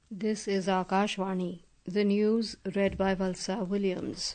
This is Akashvani. The news read by Valsa Williams.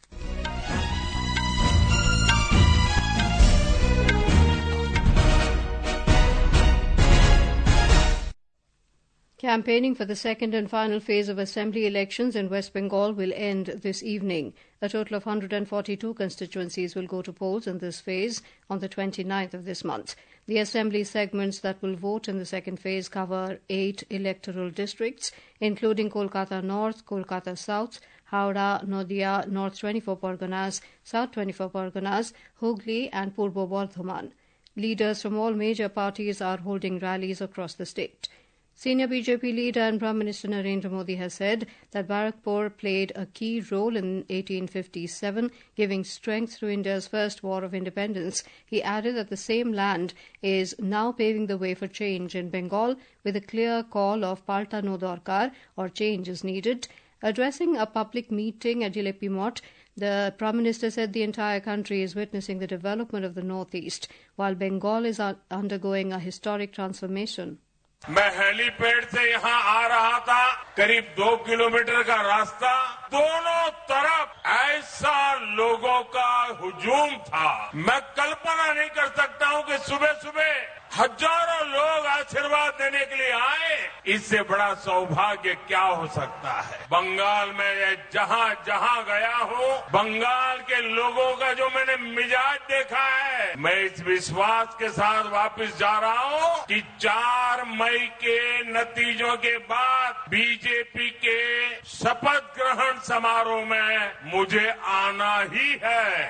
Campaigning for the second and final phase of assembly elections in West Bengal will end this evening. A total of 142 constituencies will go to polls in this phase on the 29th of this month. The assembly segments that will vote in the second phase cover 8 electoral districts, including Kolkata North, Kolkata South, Howrah, Nadia, North 24 Parganas, South 24 Parganas, Hooghly and Purbo Bardhaman. Leaders from all major parties are holding rallies across the state. Senior BJP leader and Prime Minister Narendra Modi has said that Barakpur played a key role in 1857, giving strength to India's first war of independence. He added that the same land is now paving the way for change in Bengal, with a clear call of Palta no Dorkar, or change is needed. Addressing a public meeting at Jilepi Mott, the Prime Minister said the entire country is witnessing the development of the Northeast, while Bengal is undergoing a historic transformation. मैं helipad से यहाँ आ रहा था, करीब 2 kilometre का रास्ता, दोनों तरफ ऐसा लोगों का हुजूम था। मैं कल्पना नहीं कर सकता हूँ कि सुबह सुबह हजारों लोग आशीर्वाद देने के लिए आए। इससे बड़ा सौभाग्य क्या हो सकता है। बंगाल में जहाँ जहाँ गया हूँ, बंगाल के लोगों का जो मैंने मिजाज देखा है, मैं इस विश्वास के साथ वापस जा रहा हूँ कि 4 मई के नतीजों के बाद बीजेपी के शपथ ग्रहण समारोह में मुझे आना ही है।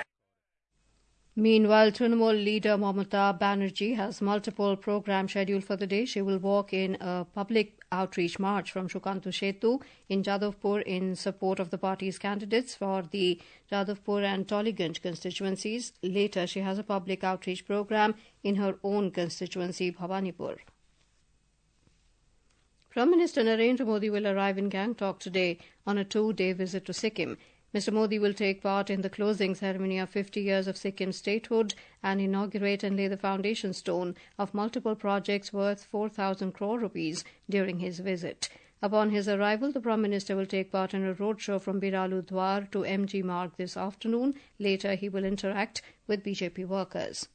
Meanwhile, Trinamool leader Mamata Banerjee has multiple programs scheduled for the day. She will walk in a public outreach march from Shukantu Setu in Jadavpur in support of the party's candidates for the Jadavpur and Toliganj constituencies. Later, she has a public outreach program in her own constituency, Bhawanipur. Prime Minister Narendra Modi will arrive in Gangtok today on a 2-day visit to Sikkim. Mr. Modi will take part in the closing ceremony of 50 years of Sikkim statehood and inaugurate and lay the foundation stone of multiple projects worth 4,000 crore rupees during his visit. Upon his arrival, the Prime Minister will take part in a roadshow from Biralu Dwar to MG Marg this afternoon. Later, he will interact with BJP workers.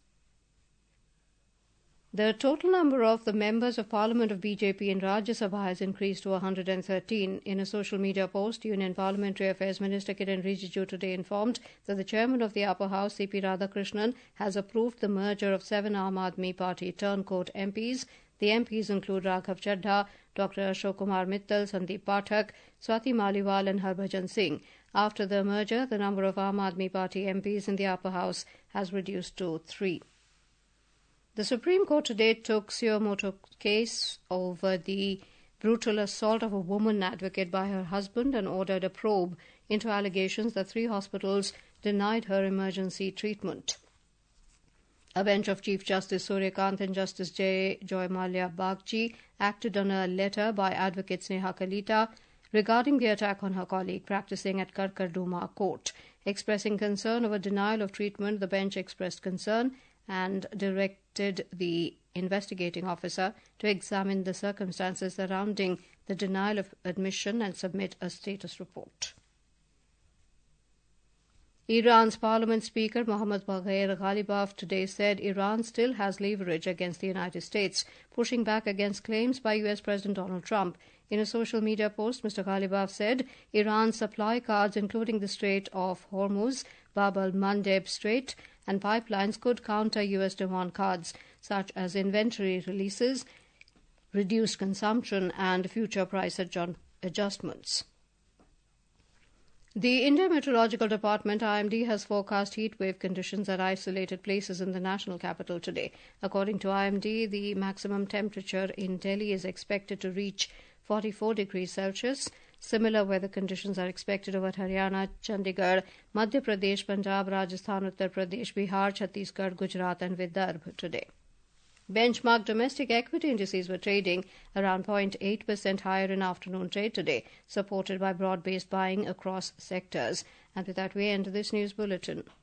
The total number of the members of Parliament of BJP in Rajya Sabha has increased to 113. In a social media post, Union Parliamentary Affairs Minister Kiren Rijiju today informed that the chairman of the upper house, C.P. Radhakrishnan, has approved the merger of 7 Aam Aadmi Party turncoat MPs. The MPs include Raghav Chadha, Dr. Ashok Kumar Mittal, Sandeep Pathak, Swati Maliwal and Harbhajan Singh. After the merger, the number of Aam Aadmi Party MPs in the upper house has reduced to 3. The Supreme Court today took suo motu case over the brutal assault of a woman advocate by her husband and ordered a probe into allegations that 3 hospitals denied her emergency treatment. A bench of Chief Justice Suryakant and Justice Joy Malya Bagchi acted on a letter by advocate Sneha Kalita regarding the attack on her colleague practicing at Karkarduma Court. Expressing concern over denial of treatment, the bench expressed concern and directed the investigating officer to examine the circumstances surrounding the denial of admission and submit a status report. Iran's parliament speaker Mohammad Bagher Ghalibaf today said Iran still has leverage against the United States, pushing back against claims by U.S. President Donald Trump. In a social media post, Mr. Ghalibaf said Iran's supply cards, including the Strait of Hormuz, Bab al-Mandeb Strait, and pipelines could counter U.S. demand cards, such as inventory releases, reduced consumption, and future price adjustments. The India Meteorological Department, IMD, has forecast heatwave conditions at isolated places in the national capital today. According to IMD, the maximum temperature in Delhi is expected to reach 44 degrees Celsius. Similar weather conditions are expected over Haryana, Chandigarh, Madhya Pradesh, Punjab, Rajasthan, Uttar Pradesh, Bihar, Chhattisgarh, Gujarat and Vidarbha today. Benchmark domestic equity indices were trading around 0.8% higher in afternoon trade today, supported by broad-based buying across sectors. And with that, we end this news bulletin.